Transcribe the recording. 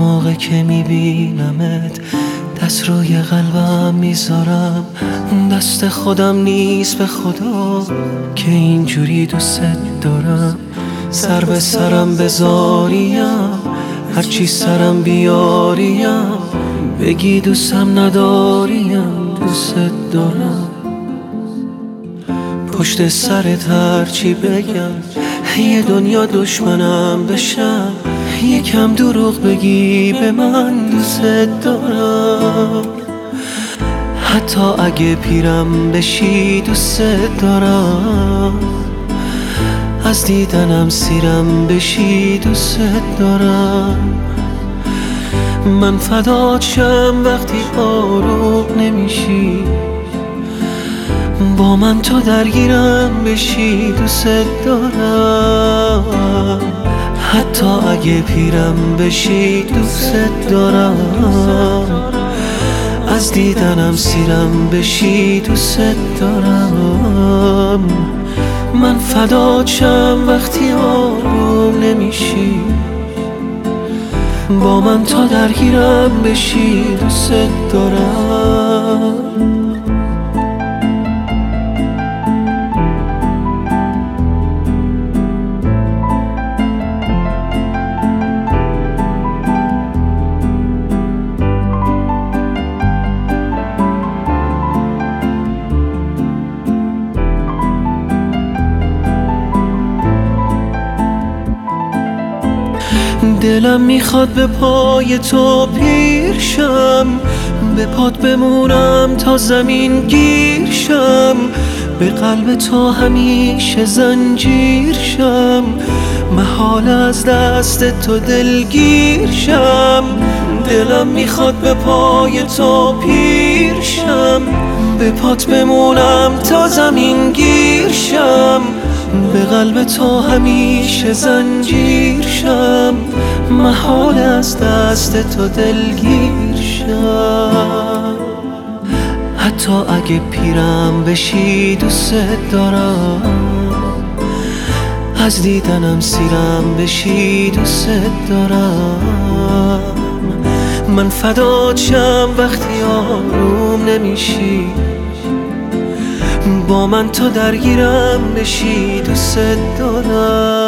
موقع که میبینمت دست روی قلبم میذارم. دست خودم نیست به خدا که اینجوری دوست دارم. سر به سرم بذاریم، هرچی سرم بیاریم، بگی دوستم نداریم، دوست دارم. پشت سرت هرچی بگم، یه دنیا دشمنم بشم، یکم دروغ بگی به من دوست دارم. حتی اگه پیرم بشی دوست دارم، از دیدنم سیرم بشی دوست دارم. من فدات شم وقتی آروم نمیشی، با من تو درگیرم بشی دوست دارم. حتی اگه پیرم بشی دوست دارم، از دیدنم سیرم بشی دوست دارم. من فدات شم وقتی آروم نمیشی، با من تا درگیرم بشی دوست دارم. دلم میخواد به پای تو پیر شم، به پات بمونم تا زمین گیر شم، به قلب تو همیشه زنجیر شم، محال از دست تو دلگیر شم. دلم میخواد به پای تو پیر شم، به پات بمونم تا زمین گیر شم، به قلب تو همیشه زنجیر شم، محال از دست تو دلگیر شم. حتی اگه پیرم بشی دوست دارم، از دیدنم سیرم بشی دوست دارم. من فدات شم وقتی آروم نمیشی، با من تو درگیرم بشی دوست دارم.